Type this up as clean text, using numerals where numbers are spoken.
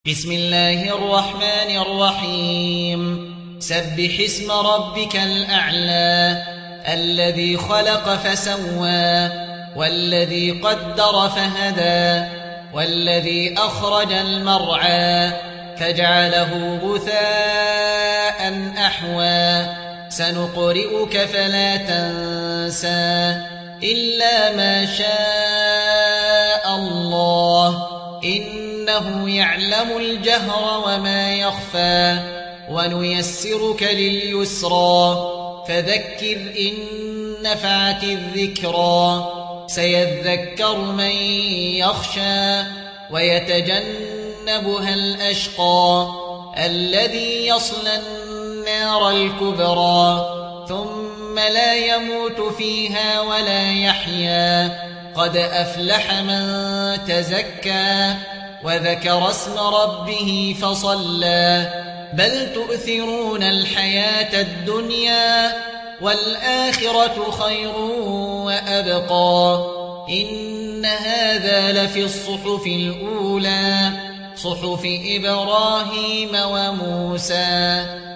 بسم الله الرحمن الرحيم سبح اسم ربك الأعلى الذي خلق فسوى والذي قدر فهدى والذي أخرج المرعى فجعله غثاء أحوى سنقرئك فلا تنسى إلا ما شاء الله إنه يعلم الجهر وما يخفى ونيسرك لليسرى فذكر إن نفعت الذكرى سيذكر من يخشى ويتجنبها الأشقى الذي يصلى النار الكبرى ثم لا يموت فيها ولا يحيا قد أفلح من تزكى وذكر اسم ربه فصلى بل تؤثرون الحياة الدنيا والآخرة خير وأبقى إن هذا لفي الصحف الأولى صحف إبراهيم وموسى